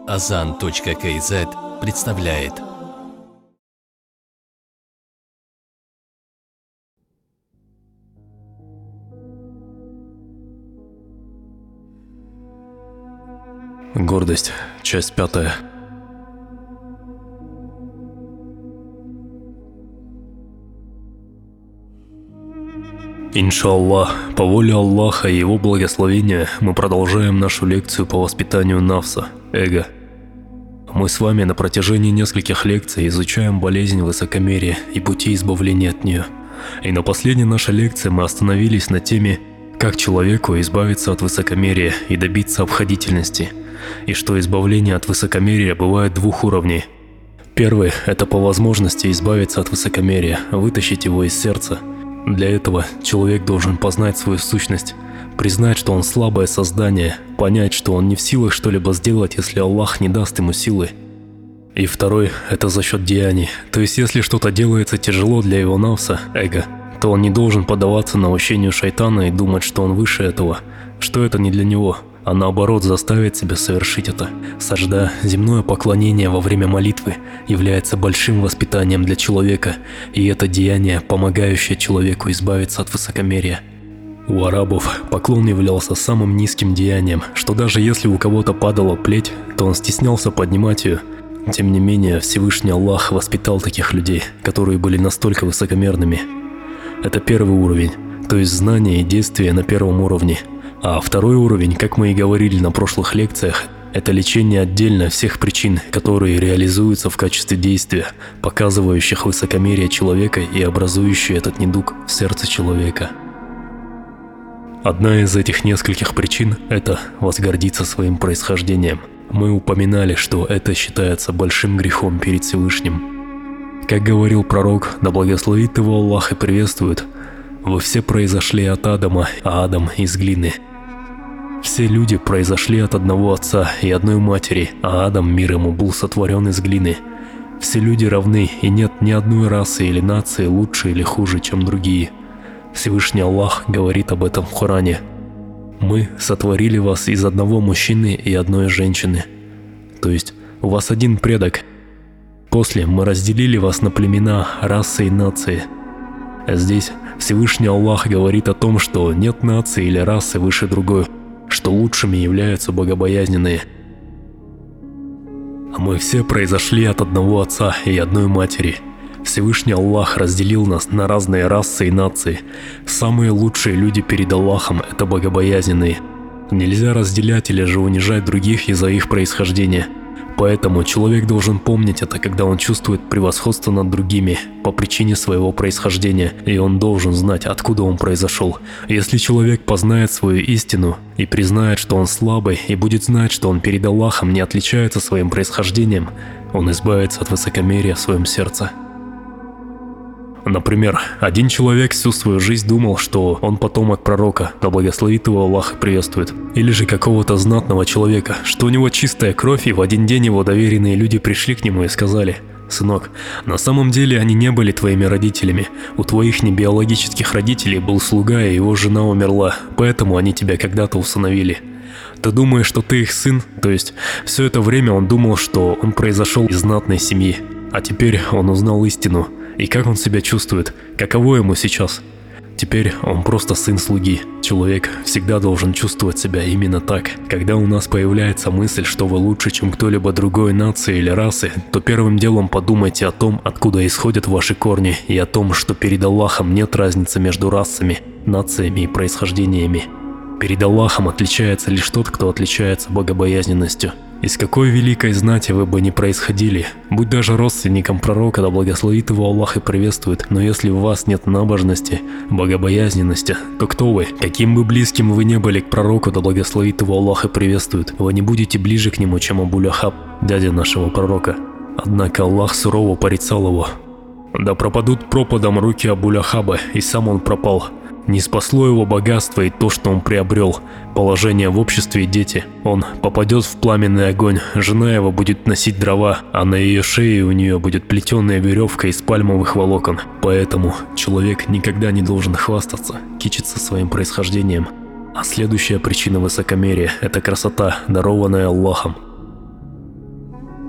Azan.kz представляет. Гордость. Часть 5. Иншаллах, по воле Аллаха и Его благословения мы продолжаем нашу лекцию по воспитанию нафса, эго. Мы с вами на протяжении нескольких лекций изучаем болезнь высокомерия и пути избавления от нее. И на последней нашей лекции мы остановились на теме, как человеку избавиться от высокомерия и добиться обходительности, и что избавление от высокомерия бывает двух уровней. Первый – это по возможности избавиться от высокомерия, вытащить его из сердца. Для этого человек должен познать свою сущность, признать, что он слабое создание, понять, что он не в силах что-либо сделать, если Аллах не даст ему силы. И второй – это за счет деяний, то есть если что-то делается тяжело для его нафса, эго, то он не должен поддаваться наущению шайтана и думать, что он выше этого, что это не для него, а наоборот заставить себя совершить это. Сажда, земное поклонение во время молитвы, является большим воспитанием для человека, и это деяние, помогающее человеку избавиться от высокомерия. У арабов поклон являлся самым низким деянием, что даже если у кого-то падала плеть, то он стеснялся поднимать ее. Тем не менее, Всевышний Аллах воспитал таких людей, которые были настолько высокомерными. Это первый уровень, то есть знание и действие на первом уровне. А второй уровень, как мы и говорили на прошлых лекциях, это лечение отдельно всех причин, которые реализуются в качестве действия, показывающих высокомерие человека и образующие этот недуг в сердце человека. Одна из этих нескольких причин – это возгордиться своим происхождением. Мы упоминали, что это считается большим грехом перед Всевышним. Как говорил пророк, да благословит его Аллах и приветствует: «Вы все произошли от Адама, а Адам из глины». Все люди произошли от одного отца и одной матери, а Адам, мир ему, был сотворен из глины. Все люди равны, и нет ни одной расы или нации лучше или хуже, чем другие. Всевышний Аллах говорит об этом в Коране: «Мы сотворили вас из одного мужчины и одной женщины». То есть у вас один предок. После мы разделили вас на племена, расы и нации. Здесь Всевышний Аллах говорит о том, что нет нации или расы выше другой, что лучшими являются богобоязненные. А мы все произошли от одного отца и одной матери. Всевышний Аллах разделил нас на разные расы и нации. Самые лучшие люди перед Аллахом – это богобоязненные. Нельзя разделять или же унижать других из-за их происхождения. Поэтому человек должен помнить это, когда он чувствует превосходство над другими по причине своего происхождения, и он должен знать, откуда он произошел. Если человек познает свою истину и признает, что он слабый, и будет знать, что он перед Аллахом не отличается своим происхождением, он избавится от высокомерия в своем сердце. Например, один человек всю свою жизнь думал, что он потомок пророка, да благословит его Аллах и приветствует, или же какого-то знатного человека, что у него чистая кровь, и в один день его доверенные люди пришли к нему и сказали: «Сынок, на самом деле они не были твоими родителями, у твоих небиологических родителей был слуга, и его жена умерла, поэтому они тебя когда-то усыновили. Ты думаешь, что ты их сын?» То есть все это время он думал, что он произошел из знатной семьи, а теперь он узнал истину. И как он себя чувствует? Каково ему сейчас? Теперь он просто сын слуги. Человек всегда должен чувствовать себя именно так. Когда у нас появляется мысль, что вы лучше, чем кто-либо другой нации или расы, то первым делом подумайте о том, откуда исходят ваши корни, и о том, что перед Аллахом нет разницы между расами, нациями и происхождениями. Перед Аллахом отличается лишь тот, кто отличается богобоязненностью. Из какой великой знати вы бы ни происходили, будь даже родственником пророка, да благословит его Аллах и приветствует, но если у вас нет набожности, богобоязненности, то кто вы? Каким бы близким вы не были к пророку, да благословит его Аллах и приветствует, вы не будете ближе к нему, чем Абу Лахаб, дядя нашего пророка. Однако Аллах сурово порицал его. Да пропадут пропадом руки Абу Лахаба, и сам он пропал. Не спасло его богатство и то, что он приобрел, положение в обществе и дети. Он попадет в пламенный огонь, жена его будет носить дрова, а на ее шее у нее будет плетеная веревка из пальмовых волокон. Поэтому человек никогда не должен хвастаться, кичиться своим происхождением. А следующая причина высокомерия – это красота, дарованная Аллахом.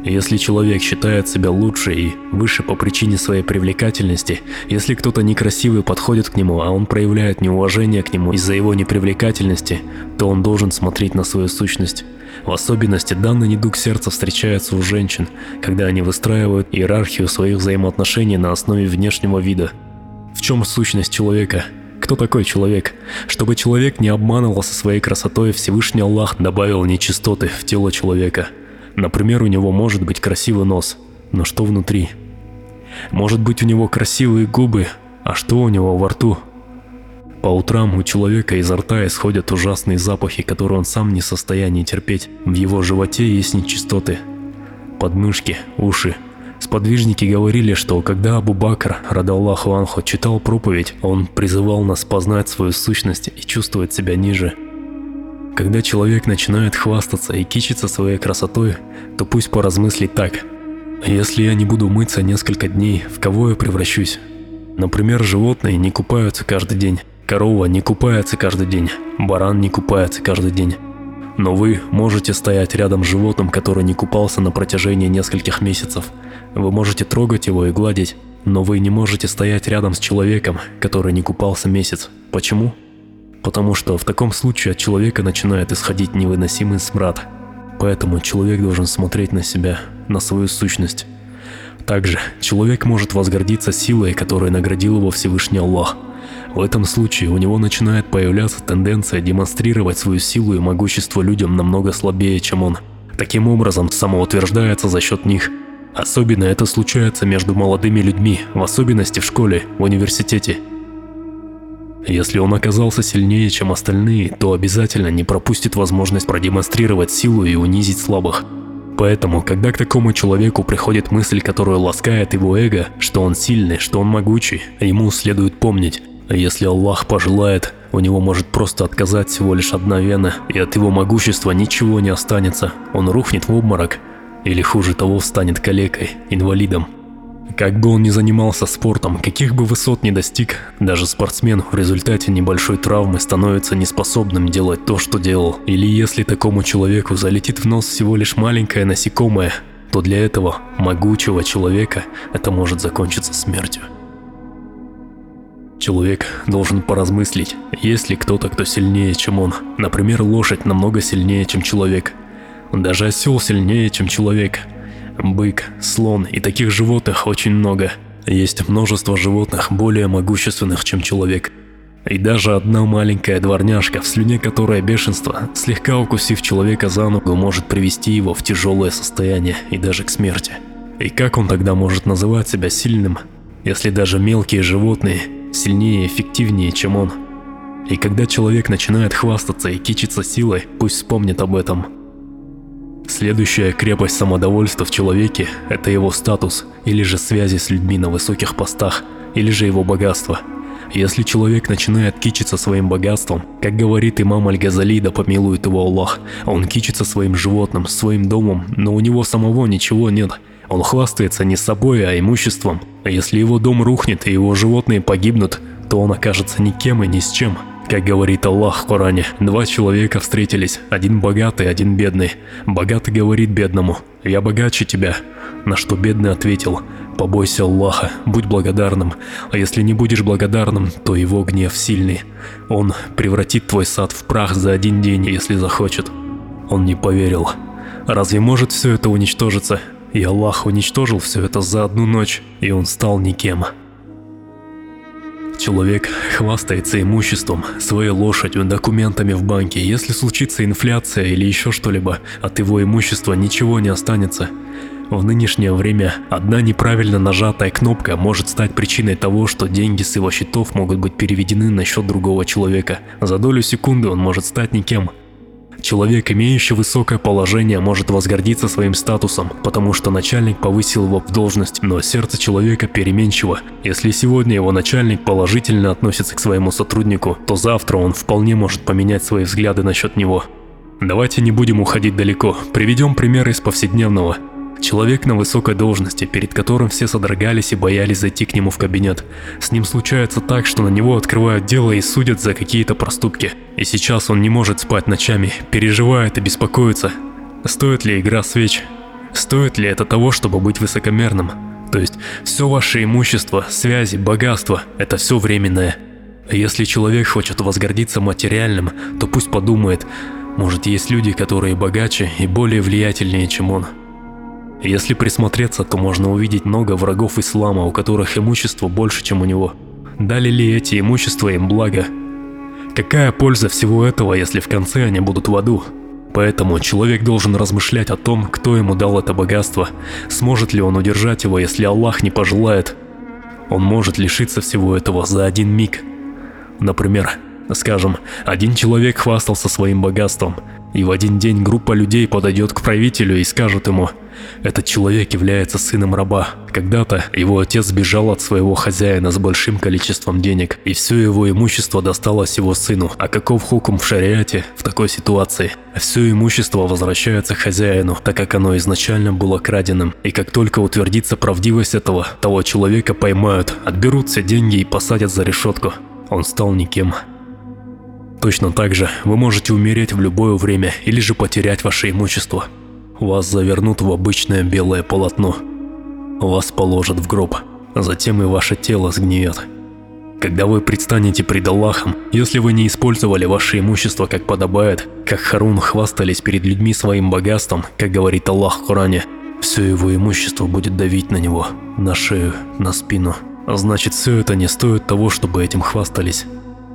Если человек считает себя лучше и выше по причине своей привлекательности, если кто-то некрасивый подходит к нему, а он проявляет неуважение к нему из-за его непривлекательности, то он должен смотреть на свою сущность. В особенности данный недуг сердца встречается у женщин, когда они выстраивают иерархию своих взаимоотношений на основе внешнего вида. В чем сущность человека? Кто такой человек? Чтобы человек не обманывался своей красотой, Всевышний Аллах добавил нечистоты в тело человека. Например, у него может быть красивый нос, но что внутри? Может быть, у него красивые губы, а что у него во рту? По утрам у человека изо рта исходят ужасные запахи, которые он сам не в состоянии терпеть. В его животе есть нечистоты. Подмышки, уши. Сподвижники говорили, что когда Абу Бакр, радаллаху анху, читал проповедь, он призывал нас познать свою сущность и чувствовать себя ниже. Когда человек начинает хвастаться и кичиться своей красотой, то пусть поразмыслит так: если я не буду мыться несколько дней, в кого я превращусь? Например, животные не купаются каждый день, корова не купается каждый день, баран не купается каждый день. Но вы можете стоять рядом с животным, который не купался на протяжении нескольких месяцев. Вы можете трогать его и гладить, но вы не можете стоять рядом с человеком, который не купался месяц. Почему? Потому что в таком случае от человека начинает исходить невыносимый смрад. Поэтому человек должен смотреть на себя, на свою сущность. Также человек может возгордиться силой, которой наградил его Всевышний Аллах. В этом случае у него начинает появляться тенденция демонстрировать свою силу и могущество людям намного слабее, чем он. Таким образом, самоутверждается за счет них. Особенно это случается между молодыми людьми, в особенности в школе, в университете. Если он оказался сильнее, чем остальные, то обязательно не пропустит возможность продемонстрировать силу и унизить слабых. Поэтому, когда к такому человеку приходит мысль, которая ласкает его эго, что он сильный, что он могучий, ему следует помнить: если Аллах пожелает, у него может просто отказать всего лишь одна вена, и от его могущества ничего не останется. Он рухнет в обморок, или хуже того, станет калекой, инвалидом. Как бы он ни занимался спортом, каких бы высот ни достиг, даже спортсмен в результате небольшой травмы становится неспособным делать то, что делал. Или если такому человеку залетит в нос всего лишь маленькое насекомое, то для этого могучего человека это может закончиться смертью. Человек должен поразмыслить, есть ли кто-то, кто сильнее, чем он. Например, лошадь намного сильнее, чем человек. Даже осел сильнее, чем человек. Бык, слон и таких животных очень много. Есть множество животных более могущественных, чем человек. И даже одна маленькая дворняжка, в слюне которой бешенство, слегка укусив человека за ногу, может привести его в тяжелое состояние и даже к смерти. И как он тогда может называть себя сильным, если даже мелкие животные сильнее и эффективнее, чем он? И когда человек начинает хвастаться и кичиться силой, пусть вспомнит об этом. Следующая крепость самодовольства в человеке – это его статус, или же связи с людьми на высоких постах, или же его богатство. Если человек начинает кичиться своим богатством, как говорит имам Аль-Газали, да помилует его Аллах, он кичится своим животным, своим домом, но у него самого ничего нет. Он хвастается не собой, а имуществом. А если его дом рухнет и его животные погибнут, то он окажется никем и ни с чем. Как говорит Аллах в Коране, два человека встретились, один богатый, один бедный. Богатый говорит бедному: «Я богаче тебя». На что бедный ответил: «Побойся Аллаха, будь благодарным, а если не будешь благодарным, то его гнев сильный. Он превратит твой сад в прах за один день, если захочет». Он не поверил. Разве может все это уничтожиться? И Аллах уничтожил все это за одну ночь, и он стал никем. Человек хвастается имуществом, своей лошадью, документами в банке. Если случится инфляция или еще что-либо, от его имущества ничего не останется. В нынешнее время одна неправильно нажатая кнопка может стать причиной того, что деньги с его счетов могут быть переведены на счет другого человека. За долю секунды он может стать никем. Человек, имеющий высокое положение, может возгордиться своим статусом, потому что начальник повысил его в должность, но сердце человека переменчиво. Если сегодня его начальник положительно относится к своему сотруднику, то завтра он вполне может поменять свои взгляды насчет него. Давайте не будем уходить далеко, приведем пример из повседневного. Человек на высокой должности, перед которым все содрогались и боялись зайти к нему в кабинет. С ним случается так, что на него открывают дело и судят за какие-то проступки. И сейчас он не может спать ночами, переживает и беспокоится. Стоит ли игра свеч? Стоит ли это того, чтобы быть высокомерным? То есть все ваше имущество, связи, богатство – это все временное. Если человек хочет возгордиться материальным, то пусть подумает, может, есть люди, которые богаче и более влиятельнее, чем он. Если присмотреться, то можно увидеть много врагов ислама, у которых имущество больше, чем у него. Дали ли эти имущества им благо? Какая польза всего этого, если в конце они будут в аду? Поэтому человек должен размышлять о том, кто ему дал это богатство, сможет ли он удержать его, если Аллах не пожелает. Он может лишиться всего этого за один миг. Например, скажем, один человек хвастался своим богатством, и в один день группа людей подойдет к правителю и скажет ему: «Этот человек является сыном раба. Когда-то его отец сбежал от своего хозяина с большим количеством денег, и все его имущество досталось его сыну. А каков хукм в шариате в такой ситуации? Все имущество возвращается хозяину, так как оно изначально было краденым. И как только утвердится правдивость этого, того человека поймают, отберут все деньги и посадят за решетку. Он стал никем». Точно так же вы можете умереть в любое время или же потерять ваше имущество. Вас завернут в обычное белое полотно. Вас положат в гроб, затем и ваше тело сгниет. Когда вы предстанете пред Аллахом, если вы не использовали ваше имущество как подобает, как Харун хвастались перед людьми своим богатством, как говорит Аллах в Коране, все его имущество будет давить на него, на шею, на спину. Значит, все это не стоит того, чтобы этим хвастались.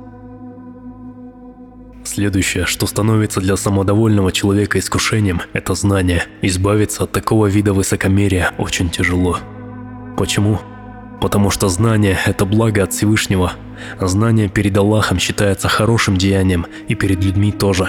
Следующее, что становится для самодовольного человека искушением, это знание. Избавиться от такого вида высокомерия очень тяжело. Почему? Потому что знание – это благо от Всевышнего. Знание перед Аллахом считается хорошим деянием, и перед людьми тоже.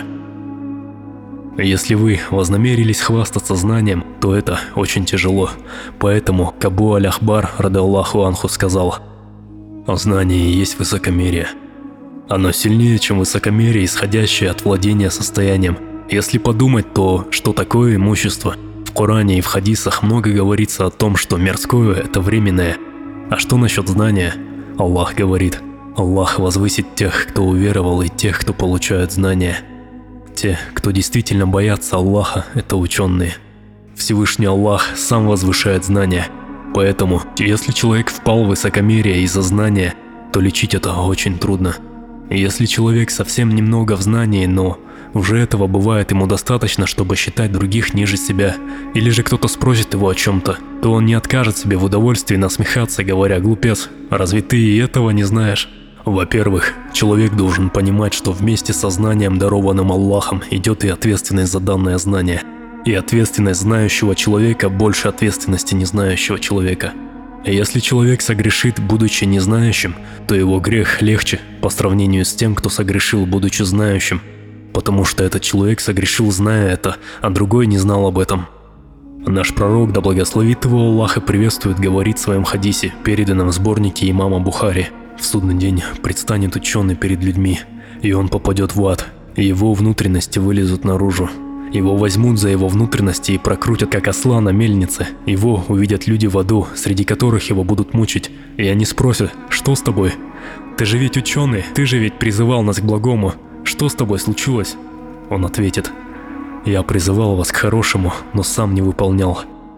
Если вы вознамерились хвастаться знанием, то это очень тяжело. Поэтому Кабу аль-Ахбар, радиаллаху анху, сказал: «Знание и есть высокомерие. Оно сильнее, чем высокомерие, исходящее от владения состоянием. Если подумать, то что такое имущество? В Коране и в хадисах много говорится о том, что мирское – это временное. А что насчет знания? Аллах говорит: Аллах возвысит тех, кто уверовал, и тех, кто получают знания. Те, кто действительно боятся Аллаха, это ученые. Всевышний Аллах сам возвышает знания. Поэтому, если человек впал в высокомерие из-за знания, то лечить это очень трудно. Если человек совсем немного в знании, но уже этого бывает ему достаточно, чтобы считать других ниже себя, или же кто-то спросит его о чем-то, то он не откажет себе в удовольствии насмехаться, говоря: «Глупец, разве ты и этого не знаешь?» Во-первых, человек должен понимать, что вместе со знанием, дарованным Аллахом, идет и ответственность за данное знание. И ответственность знающего человека больше ответственности незнающего человека. Если человек согрешит, будучи незнающим, то его грех легче по сравнению с тем, кто согрешил, будучи знающим, потому что этот человек согрешил, зная это, а другой не знал об этом. Наш пророк, да благословит его Аллах и приветствует, говорит в своем хадисе, переданном в сборнике имама Бухари: «В судный день предстанет ученый перед людьми, и он попадет в ад, и его внутренности вылезут наружу. Его возьмут за его внутренности и прокрутят, как осла на мельнице. Его увидят люди в аду, среди которых его будут мучить. И они спросят: что с тобой? Ты же ведь ученый, ты же ведь призывал нас к благому. Что с тобой случилось?» Он ответит: «Я призывал вас к хорошему, но сам не выполнял.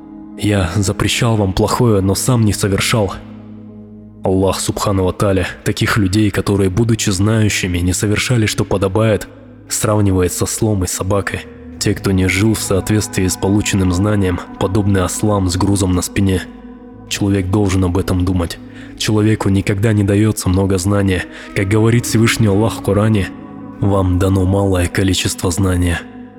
Я запрещал вам плохое, но сам не совершал». Аллах Субхану ва Тааля таких людей, которые, будучи знающими, не совершали, что подобает, сравнивает со ослом и собакой. Те, кто не жил в соответствии с полученным знанием, подобны ослам с грузом на спине. Человек должен об этом думать. Человеку никогда не дается много знания. Как говорит Всевышний Аллах в Коране: «Вам дано малое количество знания».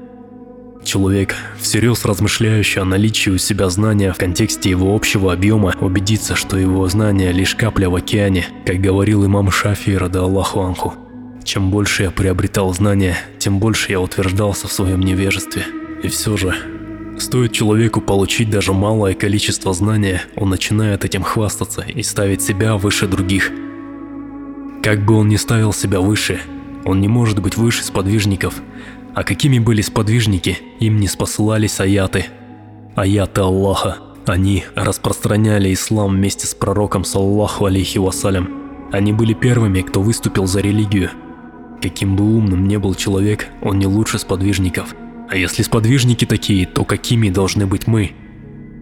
Человек, всерьез размышляющий о наличии у себя знания в контексте его общего объема, убедится, что его знания лишь капля в океане, как говорил имам Шафии, радиаллаху анху. Чем больше я приобретал знания, тем больше я утверждался в своем невежестве. И все же, стоит человеку получить даже малое количество знания, он начинает этим хвастаться и ставить себя выше других. Как бы он ни ставил себя выше, он не может быть выше сподвижников. А какими были сподвижники, им не спосылались аяты. Аяты Аллаха. Они распространяли ислам вместе с пророком, саллаллаху алейхи вассалям. Они были первыми, кто выступил за религию. Каким бы умным ни был человек, он не лучше сподвижников. А если сподвижники такие, то какими должны быть мы?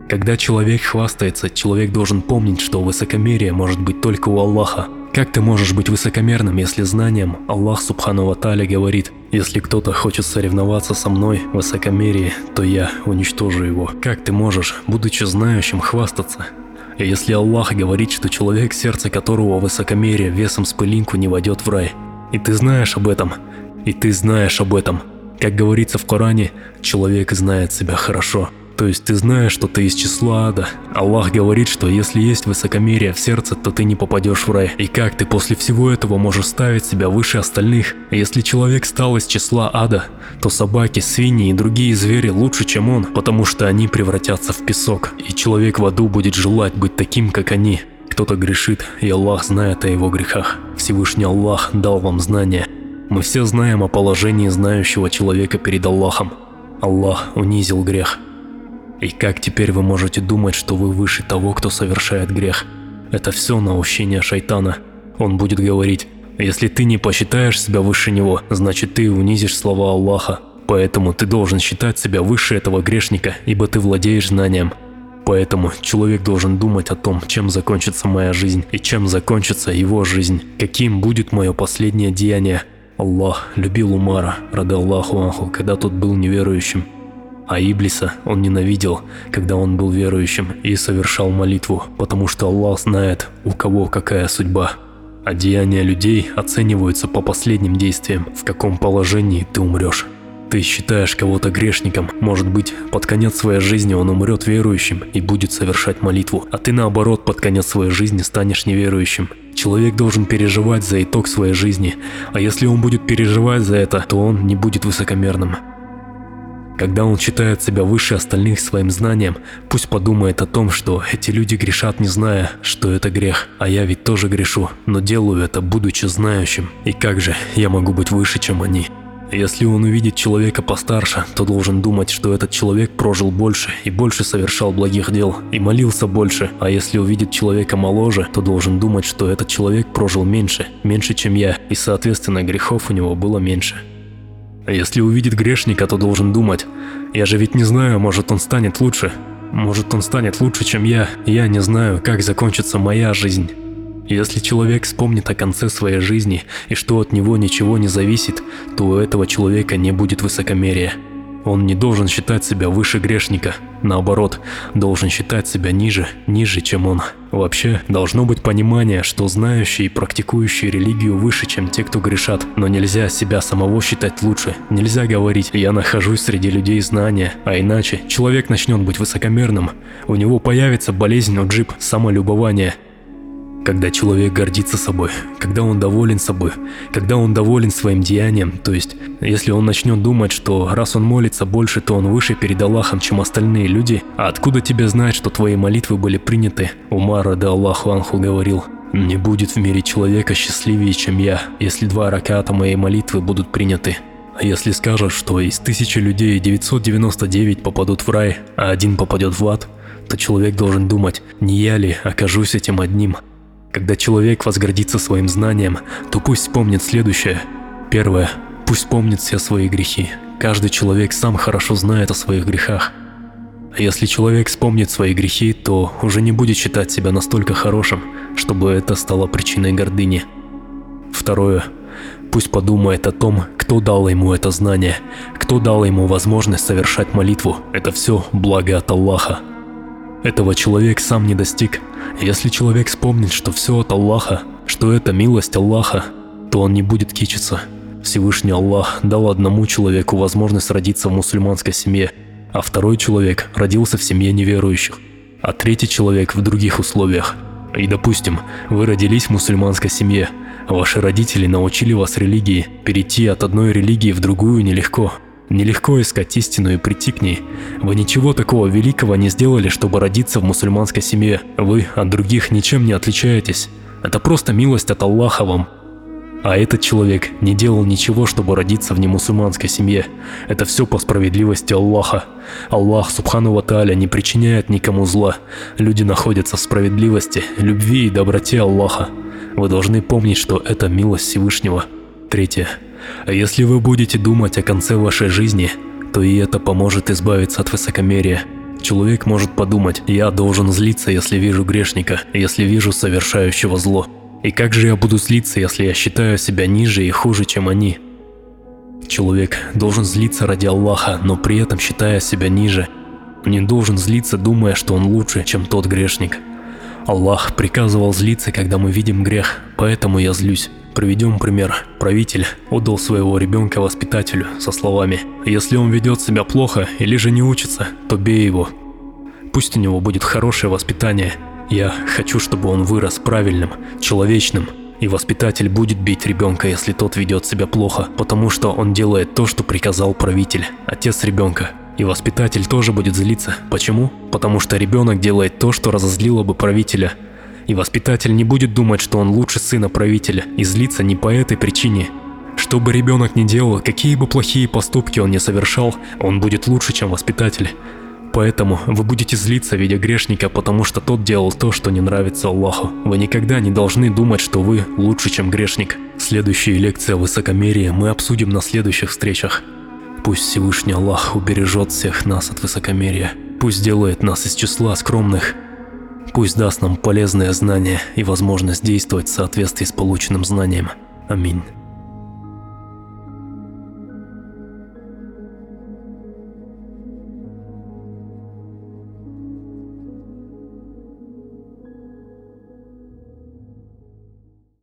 Когда человек хвастается, человек должен помнить, что высокомерие может быть только у Аллаха. Как ты можешь быть высокомерным, если знанием Аллах Субхану ва Тааля говорит: если кто-то хочет соревноваться со мной в высокомерии, то я уничтожу его. Как ты можешь, будучи знающим, хвастаться? И если Аллах говорит, что человек, сердце которого высокомерие весом с пылинку не войдет в рай, и ты знаешь об этом, как говорится в Коране, человек знает себя хорошо. То есть ты знаешь, что ты из числа ада. Аллах говорит, что если есть высокомерие в сердце, то ты не попадешь в рай. И как ты после всего этого можешь ставить себя выше остальных? Если человек стал из числа ада, то собаки, свиньи и другие звери лучше, чем он, потому что они превратятся в песок. И человек в аду будет желать быть таким, как они. Кто-то грешит, и Аллах знает о его грехах. Всевышний Аллах дал вам знания. Мы все знаем о положении знающего человека перед Аллахом. Аллах унизил грех. И как теперь вы можете думать, что вы выше того, кто совершает грех? Это все наущение шайтана. Он будет говорить: если ты не посчитаешь себя выше него, значит ты унизишь слова Аллаха. Поэтому ты должен считать себя выше этого грешника, ибо ты владеешь знанием. Поэтому человек должен думать о том, чем закончится моя жизнь и чем закончится его жизнь, каким будет мое последнее деяние. Аллах любил Умара, ради Аллаху анху, когда тот был неверующим. А Иблиса он ненавидел, когда он был верующим и совершал молитву, потому что Аллах знает, у кого какая судьба. А деяния людей оцениваются по последним действиям, в каком положении ты умрешь. Ты считаешь кого-то грешником, может быть, под конец своей жизни он умрет верующим и будет совершать молитву, а ты наоборот под конец своей жизни станешь неверующим. Человек должен переживать за итог своей жизни, а если он будет переживать за это, то он не будет высокомерным. Когда он считает себя выше остальных своим знанием, пусть подумает о том, что эти люди грешат, не зная, что это грех, а я ведь тоже грешу, но делаю это, будучи знающим. И как же я могу быть выше, чем они? Если он увидит человека постарше, то должен думать, что этот человек прожил больше и больше совершал благих дел и молился больше, а если увидит человека моложе, то должен думать, что этот человек прожил меньше, чем я, и соответственно грехов у него было меньше. А если увидит грешника, то должен думать: я же ведь не знаю, может он станет лучше, чем я не знаю, как закончится моя жизнь. Если человек вспомнит о конце своей жизни и что от него ничего не зависит, то у этого человека не будет высокомерия. Он не должен считать себя выше грешника, наоборот, должен считать себя ниже, чем он. Вообще, должно быть понимание, что знающие и практикующие религию выше, чем те, кто грешат, но нельзя себя самого считать лучше. Нельзя говорить: я нахожусь среди людей знания, а иначе человек начнет быть высокомерным, у него появится болезнь уджиб, самолюбование. Когда человек гордится собой, когда он доволен собой, когда он доволен своим деянием, то есть, если он начнет думать, что раз он молится больше, то он выше перед Аллахом, чем остальные люди, а откуда тебе знать, что твои молитвы были приняты? Умар, ради Аллаху анху, говорил: не будет в мире человека счастливее, чем я, если 2 раката моей молитвы будут приняты. А если скажешь, что из 1000 людей 999 попадут в рай, а 1 попадет в ад, то человек должен думать: не я ли окажусь этим одним? Когда человек возгордится своим знанием, то пусть вспомнит следующее. Первое. Пусть помнит все свои грехи. Каждый человек сам хорошо знает о своих грехах. А если человек вспомнит свои грехи, то уже не будет считать себя настолько хорошим, чтобы это стало причиной гордыни. Второе. Пусть подумает о том, кто дал ему это знание, кто дал ему возможность совершать молитву. Это все благо от Аллаха. Этого человек сам не достиг. Если человек вспомнит, что все от Аллаха, что это милость Аллаха, то он не будет кичиться. Всевышний Аллах дал одному человеку возможность родиться в мусульманской семье, а второй человек родился в семье неверующих, а третий человек в других условиях. И допустим, вы родились в мусульманской семье, а ваши родители научили вас религии. Перейти от одной религии в другую нелегко. Нелегко искать истину и прийти к ней. Вы ничего такого великого не сделали, чтобы родиться в мусульманской семье. Вы от других ничем не отличаетесь. Это просто милость от Аллаха вам. А этот человек не делал ничего, чтобы родиться в немусульманской семье. Это все по справедливости Аллаха. Аллах Субхану ва Тааля не причиняет никому зла. Люди находятся в справедливости, любви и доброте Аллаха. Вы должны помнить, что это милость Всевышнего. Третье. А если вы будете думать о конце вашей жизни, то и это поможет избавиться от высокомерия. Человек может подумать: я должен злиться, если вижу грешника, если вижу совершающего зло. И как же я буду злиться, если я считаю себя ниже и хуже, чем они? Человек должен злиться ради Аллаха, но при этом считая себя ниже. Не должен злиться, думая, что он лучше, чем тот грешник. Аллах приказывал злиться, когда мы видим грех, поэтому я злюсь. Приведем пример. Правитель отдал своего ребенка воспитателю со словами: «Если он ведет себя плохо или же не учится, то бей его. Пусть у него будет хорошее воспитание. Я хочу, чтобы он вырос правильным, человечным. И воспитатель будет бить ребенка, если тот ведет себя плохо, потому что он делает то, что приказал правитель, отец ребенка. И воспитатель тоже будет злиться. Почему? Потому что ребенок делает то, что разозлило бы правителя. И воспитатель не будет думать, что он лучше сына правителя, и злиться не по этой причине. Что бы ребенок ни делал, какие бы плохие поступки он ни совершал, он будет лучше, чем воспитатель. Поэтому вы будете злиться, видя грешника, потому что тот делал то, что не нравится Аллаху. Вы никогда не должны думать, что вы лучше, чем грешник. Следующие лекции о высокомерии мы обсудим на следующих встречах. Пусть Всевышний Аллах убережет всех нас от высокомерия. Пусть сделает нас из числа скромных. Пусть даст нам полезные знания и возможность действовать в соответствии с полученным знанием. Аминь.